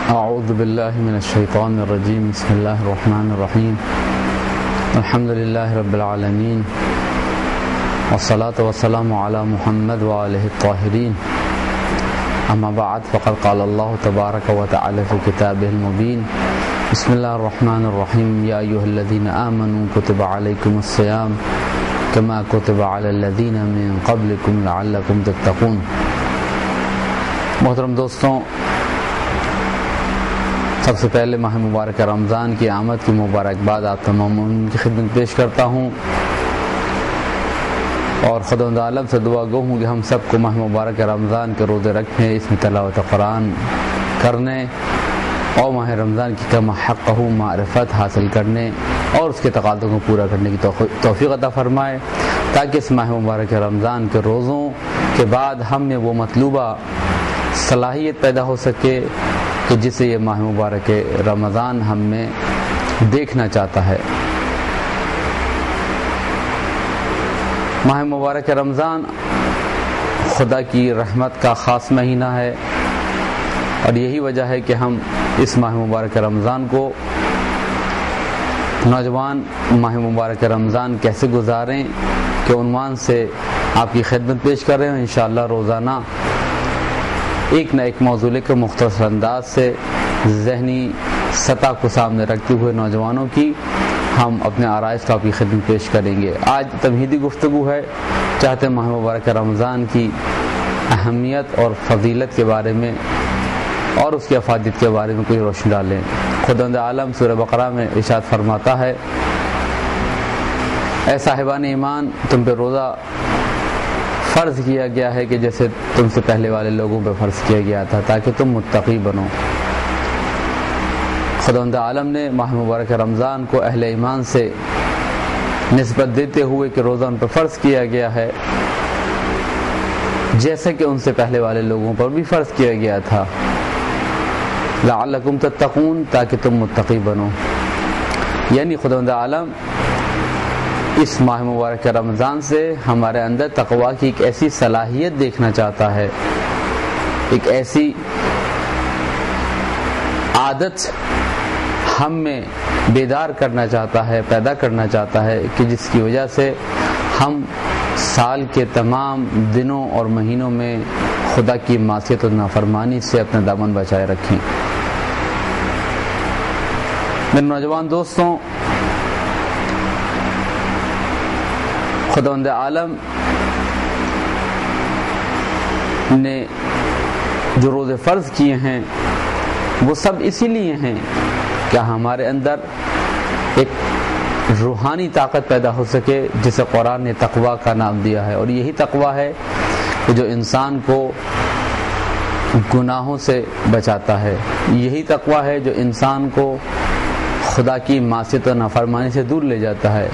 اعوذ باللہ من الشیطان الرجیم بسم اللہ الرحمن الرحیم الحمد للہ رب العالمین والصلاة والسلام علی محمد وآلہ الطاہرین اما بعد فقد قال اللہ تبارک وتعالی فی کتابہ المبین بسم اللہ الرحمن الرحیم یا ایھا الذین آمنوا کتب علیکم الصیام کما کتب علی الذین من قبلکم لعلکم تتقون۔ محترم دوستوں، سب سے پہلے ماہ مبارک رمضان کی آمد کی مبارکباد آپ تمام مومنین کی خدمت پیش کرتا ہوں، اور خداوند عالم سے دعا گو ہوں کہ ہم سب کو ماہ مبارک رمضان کے روزے رکھنے، اس میں تلاوت قرآن کرنے اور ماہ رمضان کی کما حقہ معرفت حاصل کرنے اور اس کے تقاضوں کو پورا کرنے کی توفیق عطا فرمائے، تاکہ اس ماہ مبارک رمضان کے روزوں کے بعد ہم میں وہ مطلوبہ صلاحیت پیدا ہو سکے کہ جسے یہ ماہ مبارک رمضان ہم میں دیکھنا چاہتا ہے۔ ماہ مبارک رمضان خدا کی رحمت کا خاص مہینہ ہے، اور یہی وجہ ہے کہ ہم اس ماہ مبارک رمضان کو نوجوان ماہ مبارک رمضان کیسے گزاریں کے عنوان سے آپ کی خدمت پیش کر رہے ہیں۔ انشاءاللہ روزانہ ایک نہ ایک موضوع کے مختصر انداز سے ذہنی سطح کو سامنے رکھتے ہوئے نوجوانوں کی ہم اپنے آرائز کا آپ کی خدمت پیش کریں گے۔ آج تمہیدی گفتگو ہے، چاہتے ماہ مبارک رمضان کی اہمیت اور فضیلت کے بارے میں اور اس کی افادیت کے بارے میں کوئی روشنی ڈالیں۔ خداوند عالم سورہ بقرہ میں ارشاد فرماتا ہے، اے صاحبان ایمان، تم پہ روزہ فرض کیا گیا ہے کہ جیسے تم سے پہلے والے لوگوں پہ فرض کیا گیا تھا، تاکہ تم متقی بنو۔ خداوند عالم نے ماہ مبارک رمضان کو اہل ایمان سے نسبت دیتے ہوئے کہ روزہ ان پر فرض کیا گیا ہے جیسے کہ ان سے پہلے والے لوگوں پر بھی فرض کیا گیا تھا، لعلکم تتقون، تاکہ تم متقی بنو۔ یعنی خداوند عالم اس ماہ مبارک رمضان سے ہمارے اندر تقویٰ کی ایک ایسی صلاحیت دیکھنا چاہتا ہے، ایک ایسی عادت ہم میں بیدار کرنا چاہتا ہے، پیدا کرنا چاہتا ہے کہ جس کی وجہ سے ہم سال کے تمام دنوں اور مہینوں میں خدا کی معصیت و نافرمانی سے اپنا دامن بچائے رکھیں۔ میرے نوجوان دوستوں، خداوند عالم نے جو روزے فرض کیے ہیں وہ سب اسی لیے ہیں کہ ہمارے اندر ایک روحانی طاقت پیدا ہو سکے، جسے قرآن نے تقویٰ کا نام دیا ہے، اور یہی تقویٰ ہے کہ جو انسان کو گناہوں سے بچاتا ہے، یہی تقویٰ ہے جو انسان کو خدا کی معصیت و نافرمانی سے دور لے جاتا ہے۔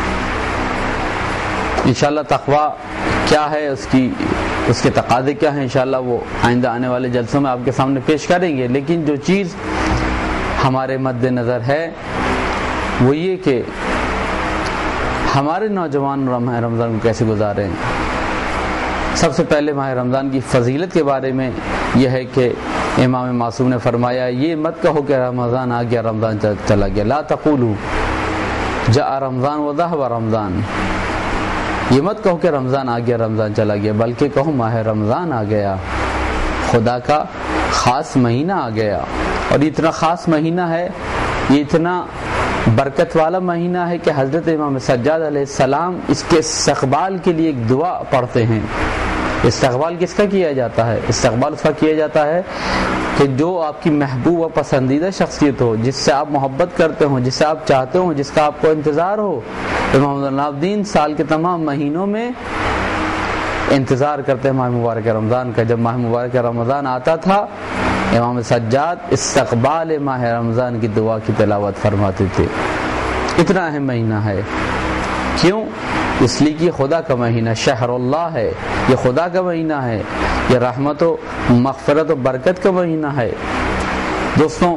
انشاءاللہ تقویٰ کیا ہے، اس کے تقاضے کیا ہیں، انشاءاللہ وہ آئندہ آنے والے جلسوں میں آپ کے سامنے پیش کریں گے۔ لیکن جو چیز ہمارے مد نظر ہے وہ یہ کہ ہمارے نوجوان ماہ رمضان کو کیسے گزاریں۔ سب سے پہلے ماہ رمضان کی فضیلت کے بارے میں یہ ہے کہ امام معصوم نے فرمایا، یہ مت کہو کہ رمضان آ گیا، رمضان چلا گیا، لا تقولوا جاء رمضان وذهب رمضان، یہ مت کہو کہ رمضان آ گیا، رمضان چلا گیا، بلکہ کہو ماہ رمضان آ گیا، خدا کا خاص مہینہ آ گیا۔ اور یہ اتنا خاص مہینہ ہے، یہ اتنا برکت والا مہینہ ہے کہ حضرت امام سجاد علیہ السلام اس کے استقبال کے لیے ایک دعا پڑھتے ہیں۔ استقبال کس کا کیا جاتا ہے؟ استقبال اس کا کیا جاتا ہے کہ جو آپ کی محبوب و پسندیدہ شخصیت ہو، جس سے آپ محبت کرتے ہوں، جس سے آپ چاہتے ہوں، جس کا آپ کو انتظار ہو۔ امام الدین سال کے تمام مہینوں میں انتظار کرتے ہیں ماہ مبارک رمضان کا۔ جب ماہ مبارک رمضان آتا تھا، امام سجاد استقبال ماہ رمضان کی دعا کی تلاوت فرماتے تھے۔ اتنا اہم مہینہ ہے، کیوں؟ اس لیے کہ خدا کا مہینہ شہر اللہ ہے، یہ خدا کا مہینہ ہے، یہ رحمت و مغفرت و برکت کا مہینہ ہے۔ دوستوں،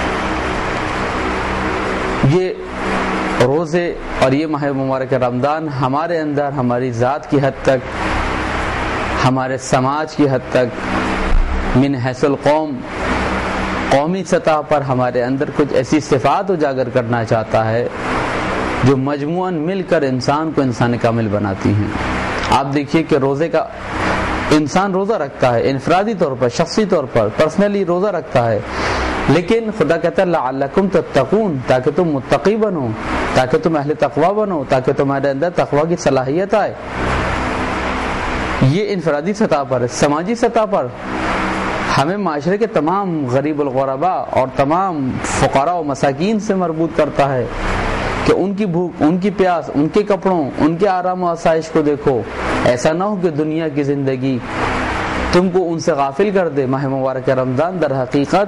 یہ روزے اور یہ ماہ مبارک رمضان ہمارے اندر ہماری ذات کی حد تک، ہمارے سماج کی حد تک، من حیث القوم قومی سطح پر ہمارے اندر کچھ ایسی صفات اجاگر کرنا چاہتا ہے جو مجموعاً مل کر انسان کو انسان کامل بناتی ہیں. آپ دیکھیے کہ روزے کا انسان روزہ رکھتا ہے انفرادی طور پر، شخصی طور پر، پرسنلی روزہ رکھتا ہے، لیکن خدا کہتا ہے لعلکم تتقون، تاکہ تم متقی بنو، تاکہ تم اہل تقوی بنو، تاکہ تمہارے اندر تقوی کی صلاحیت آئے. یہ انفرادی سطح پر ہے. سماجی سطح پر ہمیں معاشرے کے تمام غریب الغرباء اور تمام فقراء و مساکین سے مربوط کرتا ہے کہ ان کی بھوک، ان کی پیاس، ان کے کپڑوں، ان کے آرام و آسائش کو دیکھو. ایسا نہ ہو کہ دنیا کی زندگی تم کو ان سے غافل کر دے. ماہ مبارک رمضان در حقیقت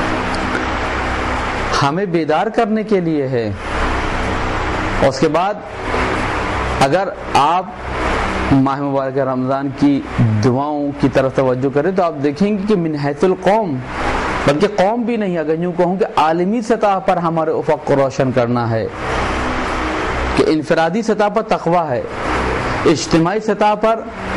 ہمیں بیدار کرنے کے لیے ہے. اور اس کے بعد اگر آپ ماہ مبارک رمضان کی دعاؤں کی طرف توجہ کریں تو آپ دیکھیں گے کہ من حیث القوم، بلکہ قوم بھی نہیں، اگر یوں کہوں کہ عالمی سطح پر ہمارے افق کو روشن کرنا ہے کہ انفرادی سطح پر تقویٰ ہے، اجتماعی سطح پر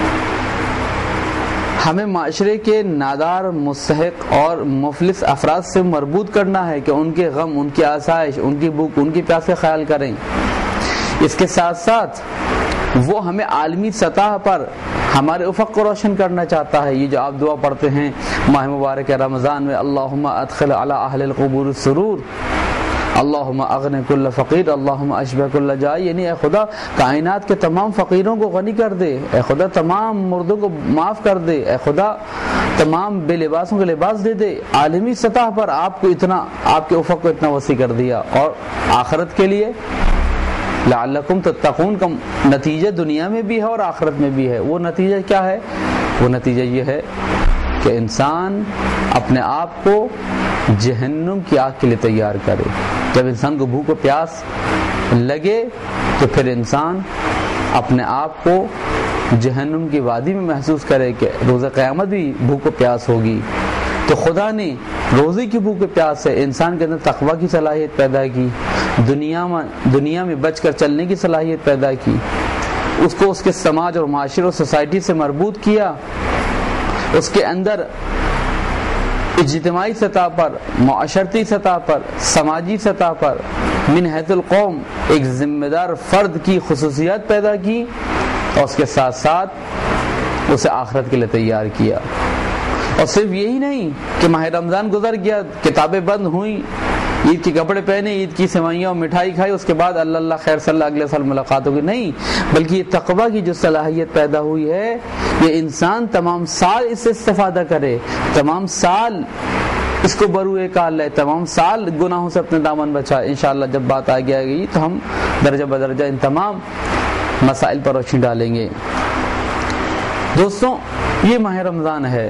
ہمیں معاشرے کے نادار، مستحق اور مفلس افراد سے مربوط کرنا ہے کہ ان کے غم، ان کی آسائش، ان کی بھوک، ان کی پیاس کا خیال کریں. اس کے ساتھ ساتھ وہ ہمیں عالمی سطح پر ہمارے افق کو روشن کرنا چاہتا ہے. یہ جو آپ دعا پڑھتے ہیں ماہ مبارک رمضان میں، اللہم ادخل علی اہل القبور السرور، اللہم اغن کل فقیر، اللہم اشبع کل جائی، یعنی اے خدا کائنات کے تمام فقیروں کو غنی کر دے، اے خدا تمام مردوں کو معاف کر دے، اے خدا تمام بے لباسوں کو لباس دے دے. عالمی سطح پر آپ کو اتنا، آپ کے افق کو اتنا وسیع کر دیا. اور آخرت کے لیے لعلکم تتقون کا نتیجہ دنیا میں بھی ہے اور آخرت میں بھی ہے. وہ نتیجہ کیا ہے؟ وہ نتیجہ یہ ہے کہ انسان اپنے آپ کو جہنم کی آگ کے لیے تیار کرے. جب انسان کو بھوک و پیاس لگے تو پھر انسان اپنے آپ کو جہنم کی وادی میں محسوس کرے کہ روز قیامت بھی بھوک و پیاس ہوگی. تو خدا نے روزے کی بھوک و پیاس سے انسان کے اندر تقویٰ کی صلاحیت پیدا کی، دنیا میں بچ کر چلنے کی صلاحیت پیدا کی، اس کو اس کے سماج اور معاشرے اور سوسائٹی سے مربوط کیا. اس کے اندر اجتماعی سطح پر، معاشرتی سطح پر، سماجی سطح پر من حیث القوم ایک ذمہ دار فرد کی خصوصیات پیدا کی، اور اس کے ساتھ ساتھ اسے آخرت کے لیے تیار کیا. اور صرف یہی نہیں کہ ماہ رمضان گزر گیا، کتابیں بند ہوئیں، عید کے کپڑے پہنے، عید کی سوئیاں اور مٹھائی کھائی، اس کے بعد اللہ اللہ خیر صلی اللہ اگلے سال ملاقات ہوگی. نہیں، بلکہ یہ تقویٰ کی جو صلاحیت پیدا ہوئی ہے، یہ انسان تمام سال اس سے استفادہ کرے، تمام سال اس کو بروئے کال لے، تمام سال گناہوں سے اپنے دامن بچائے. انشاءاللہ جب بات آگے آئے گی تو ہم درجہ بدرجہ ان تمام مسائل پر روشنی ڈالیں گے. دوستوں، یہ ماہ رمضان ہے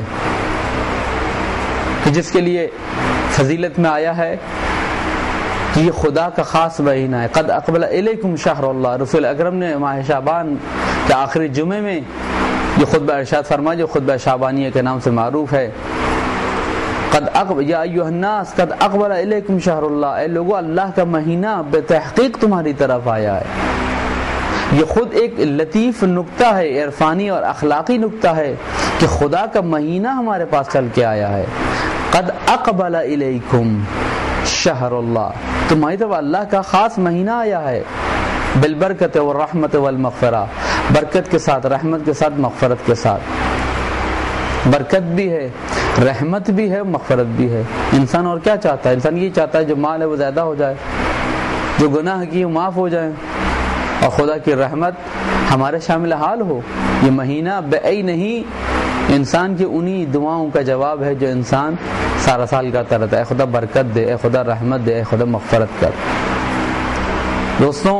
کہ جس کے لیے فضیلت میں آیا ہے کہ یہ خدا کا خاص مہینہ ہے. قد اقبل الیکم شہر اللہ. رسول اکرم نے ماہ شعبان کے آخری جمعے میں یہ خطبہ ارشاد فرمایا جو خطبہ شعبانیہ کے نام سے معروف ہے. قد اقبل یا ایھا الناس قد اقبل الیکم شہر اللہ، اے لوگو اللہ کا مہینہ بے تحقیق تمہاری طرف آیا ہے. یہ خود ایک لطیف نکتہ ہے، عرفانی اور اخلاقی نکتہ ہے کہ خدا کا مہینہ ہمارے پاس چل کے آیا ہے. قد اقبل الیکم شہر اللہ، تمہاری طرف اللہ کا خاص مہینہ آیا ہے. بالبرکت والرحمت والمغفرہ، برکت کے ساتھ، رحمت کے ساتھ، مغفرت کے ساتھ. برکت بھی ہے، رحمت بھی ہے، مغفرت بھی ہے. انسان اور کیا چاہتا ہے؟ انسان یہ چاہتا ہے جو مال ہے وہ زیادہ ہو جائے، جو گناہ کی وہ معاف ہو جائے، اور خدا کی رحمت ہمارے شامل حال ہو. یہ مہینہ بے نہیں، انسان کی انہی دعاؤں کا جواب ہے جو انسان سارا سال کرتا رہتا ہے. اے خدا برکت دے، اے خدا رحمت دے، اے خدا مغفرت کر. دوستوں،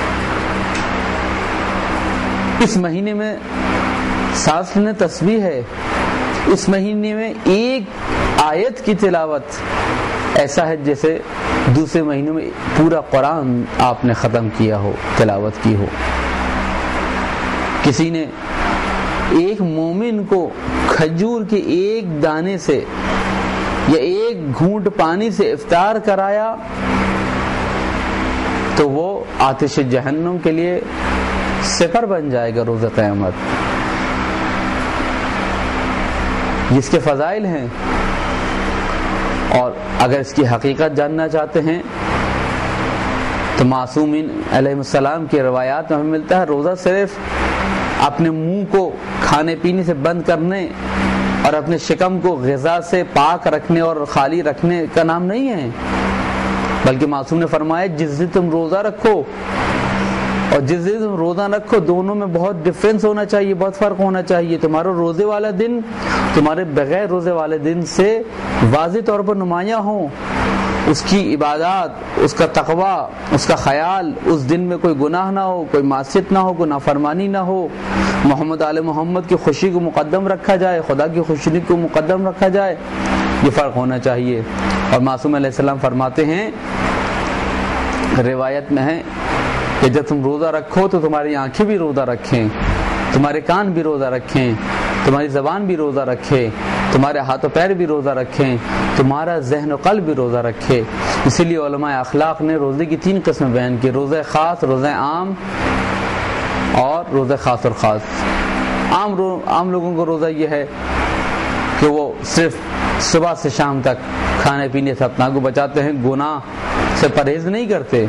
اس مہینے میں سانس لینے تسبیح ہے. اس مہینے میں ایک آیت کی تلاوت ایسا ہے جیسے دوسرے مہینوں میں پورا قرآن آپ نے ختم کیا ہو، تلاوت کی ہو. کسی نے ایک مومن کو کھجور کے ایک دانے سے یا ایک گھونٹ پانی سے افطار کرایا تو وہ آتش جہنم کے لیے سپر بن جائے گا روز قیامت. جس کے فضائل ہیں اور اگر اس کی حقیقت جاننا چاہتے ہیں تو معصومین علیہ السلام کی روایات میں ہمیں ملتا ہے روزہ صرف اپنے منہ کو کھانے پینے سے بند کرنے اور اپنے شکم کو غذا سے پاک رکھنے اور خالی رکھنے کا نام نہیں ہے، بلکہ معصوم نے فرمایا جس دن تم روزہ رکھو اور جس دن تم روزہ رکھو دونوں میں بہت ڈفرینس ہونا چاہیے، بہت فرق ہونا چاہیے۔ تمہارا روزے والا دن تمہارے بغیر روزے والے دن سے واضح طور پر نمایاں ہو، اس کی عبادات، اس کا تقوی، اس کا خیال، اس دن میں کوئی گناہ نہ ہو، کوئی معصیت نہ ہو، کوئی نافرمانی نہ ہو، محمد آل محمد کی خوشی کو مقدم رکھا جائے، خدا کی خوشی کو مقدم رکھا جائے، یہ فرق ہونا چاہیے۔ اور معصوم علیہ السلام فرماتے ہیں، روایت میں ہے کہ جب تم روزہ رکھو تو تمہاری آنکھیں بھی روزہ رکھیں، تمہارے کان بھی روزہ رکھیں، تمہاری زبان بھی روزہ رکھے، تمہارے ہاتھ و پیر بھی روزہ رکھیں، تمہارا ذہن و قلب بھی روزہ رکھے۔ اسی لیے علماء اخلاق نے روزے کی 3 قسمیں بیان کی، روزہ خاص، روزہ عام اور روزہ خاص اور خاص۔ عام لوگوں کو روزہ یہ ہے کہ وہ صرف صبح سے شام تک کھانے پینے سے اپنا کو بچاتے ہیں، گناہ سے پرہیز نہیں کرتے،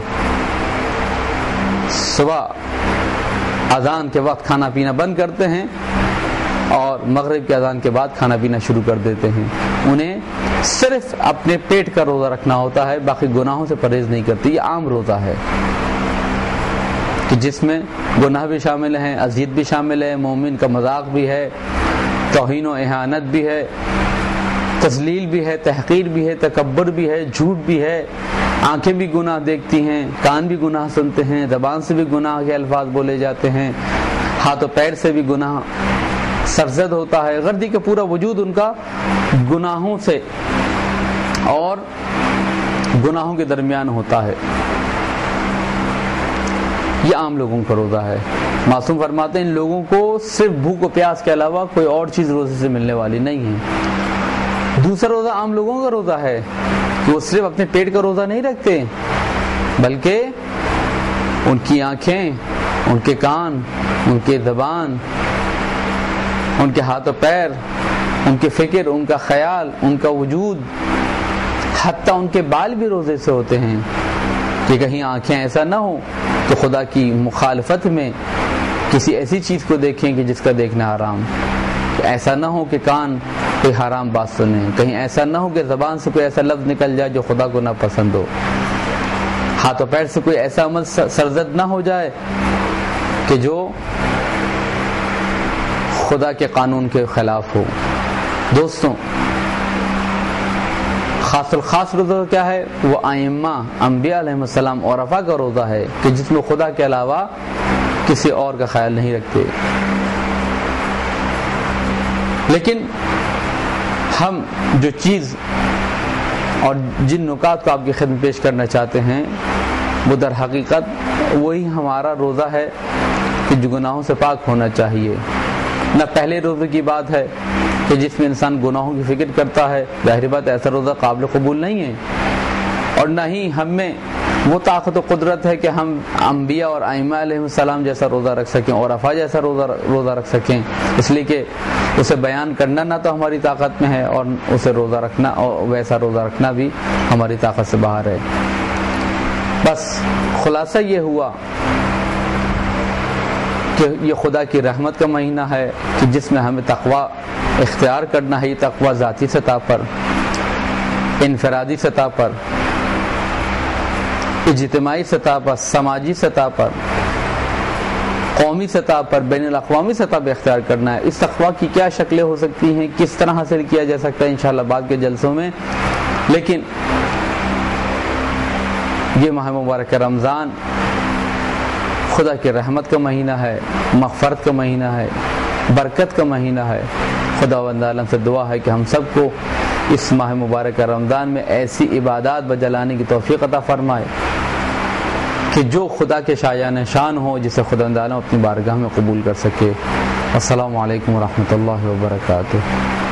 صبح اذان کے وقت کھانا پینا بند کرتے ہیں اور مغرب کی اذان کے بعد کھانا پینا شروع کر دیتے ہیں۔ انہیں صرف اپنے پیٹ کا روزہ رکھنا ہوتا ہے، باقی گناہوں سے پرہیز نہیں کرتے۔ یہ عام روزہ ہے کہ جس میں گناہ بھی شامل ہیں، اذیت بھی شامل ہے، مومن کا مذاق بھی ہے، توہین و اہانت بھی ہے، تذلیل بھی ہے، تحقیر بھی ہے، تکبر بھی ہے، جھوٹ بھی ہے، آنکھیں بھی گناہ دیکھتی ہیں، کان بھی گناہ سنتے ہیں، زبان سے بھی گناہ کے الفاظ بولے جاتے ہیں، ہاتھ و پیر سے بھی گناہ سرزد ہوتا ہے، غرضی کہ پورا وجود ان کا گناہوں سے اور گناہوں کے درمیان ہوتا ہے۔ یہ عام لوگوں کا روزہ ہے۔ معصوم فرماتے ہیں ان لوگوں کو صرف بھوک و پیاس کے علاوہ کوئی اور چیز روزے سے ملنے والی نہیں ہے۔ دوسرا روزہ عام لوگوں کا روزہ ہے کہ وہ صرف اپنے پیٹ کا روزہ نہیں رکھتے، بلکہ ان کی آنکھیں، ان کے کان، ان کے زبان، ان کے ہاتھ و پیر، ان کی فکر، ان کا خیال، ان کا وجود، حتیٰ ان کے بال بھی روزے سے ہوتے ہیں کہ کہیں آنکھیں ایسا نہ ہو تو خدا کی مخالفت میں کسی ایسی چیز کو دیکھیں کہ جس کا دیکھنا حرام، ایسا نہ ہو کہ کان کوئی حرام بات سنیں، کہیں ایسا نہ ہو کہ زبان سے کوئی ایسا لفظ نکل جائے جو خدا کو نہ پسند ہو، ہاتھ و پیر سے کوئی ایسا عمل سرزد نہ ہو جائے کہ جو خدا کے قانون کے خلاف ہو۔ دوستوں، خاص الخاص روزہ کیا ہے؟ وہ ائمہ انبیاء علیہ السلام اور عرفہ کا روزہ ہے کہ جس میں خدا کے علاوہ کسی اور کا خیال نہیں رکھتے۔ لیکن ہم جو چیز اور جن نکات کو آپ کی خدمت پیش کرنا چاہتے ہیں وہ در حقیقت وہی ہمارا روزہ ہے کہ جو گناہوں سے پاک ہونا چاہیے۔ نہ پہلے روزے کی بات ہے کہ جس میں انسان گناہوں کی فکر کرتا ہے، ظاہر بات ایسا روزہ قابل قبول نہیں ہے، اور نہ ہی ہم میں وہ طاقت و قدرت ہے کہ ہم انبیاء اور ائمہ علیہ السلام جیسا روزہ رکھ سکیں اور عرفہ جیسا روزہ رکھ سکیں، اس لیے کہ اسے بیان کرنا نہ تو ہماری طاقت میں ہے اور اسے روزہ رکھنا اور ویسا روزہ رکھنا بھی ہماری طاقت سے باہر ہے۔ بس خلاصہ یہ ہوا کہ یہ خدا کی رحمت کا مہینہ ہے کہ جس میں ہمیں تقوی اختیار کرنا ہے۔ یہ تقوی ذاتی سطح پر، انفرادی سطح پر، اجتماعی سطح پر، سماجی سطح پر، قومی سطح پر، بین الاقوامی سطح پر اختیار کرنا ہے۔ اس تقوی کی کیا شکلیں ہو سکتی ہیں، کس طرح حاصل کیا جا سکتا ہے انشاءاللہ بعد کے جلسوں میں، لیکن یہ ماہ مبارک رمضان خدا کی رحمت کا مہینہ ہے، مغفرت کا مہینہ ہے، برکت کا مہینہ ہے۔ خداوند عالم سے دعا ہے کہ ہم سب کو اس ماہ مبارک رمضان میں ایسی عبادات بجلانے کی توفیق عطا فرمائے کہ جو خدا کے شایان شان ہو، جسے خداوند عالم اپنی بارگاہ میں قبول کر سکے۔ السلام علیکم ورحمۃ اللہ وبرکاتہ۔